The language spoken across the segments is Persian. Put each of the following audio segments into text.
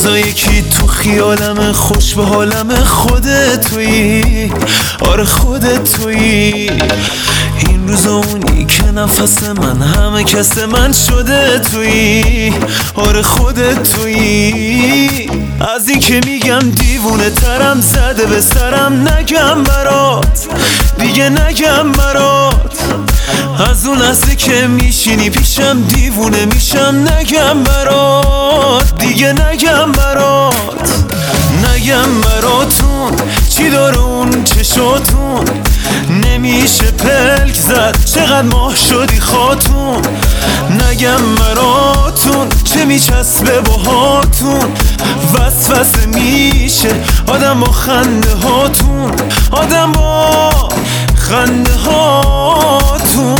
روزا یکی تو خیالم خوش به حالم خودت تویی، آره خودت تویی. این روزا اونی که نفس من همه کس من شده تویی، آره خودت تویی. از این که میگم دیوونه ترم زده به سرم، نگم برات دیگه نگم برات. از اون لحظه که میشینی پیشم دیوونه میشم، نگم برات دیگه نگم برات. نگم براتون چی داره اون چشاتون، نمیشه پلک زد چقدر ماه شدی خاتون. نگم براتون چه میچسبه باهاتون، وسوسه میشه آدم با خنده هاتون، آدم با خنده هاتون.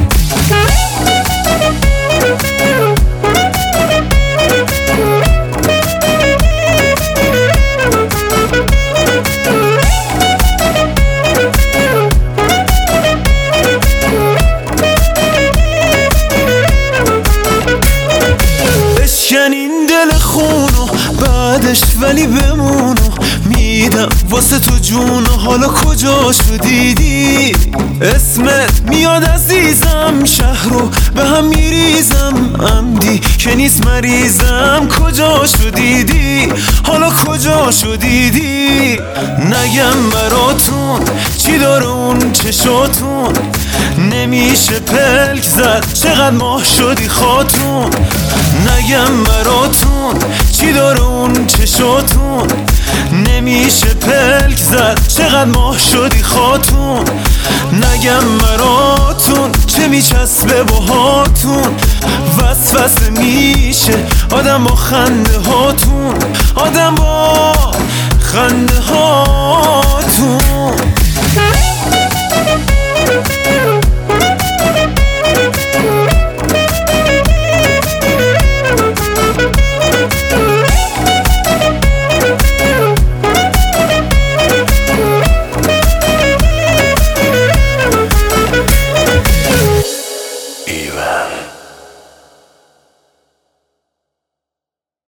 بشکن این دل خونو بعدش ولی بمونو، میدم واسه تو جون. حالا کجا شدیدی اسمت میاد عزیزم، شهرو به هم میریزم عمدی که نیست مریضم. کجا شدیدی حالا کجا شدیدی. نگم براتون چی داره اون چشاتون، نمیشه پلک زد چقدر ماه شدی خاتون. نگم براتون چی داره اون چشاتون، نمیشه پلک زد چقدر ماه شدی خاتون. نگم براتون چه میچسبه باهاتون، وسوسه میشه آدم با خنده هاتون، آدم با خنده هاتون.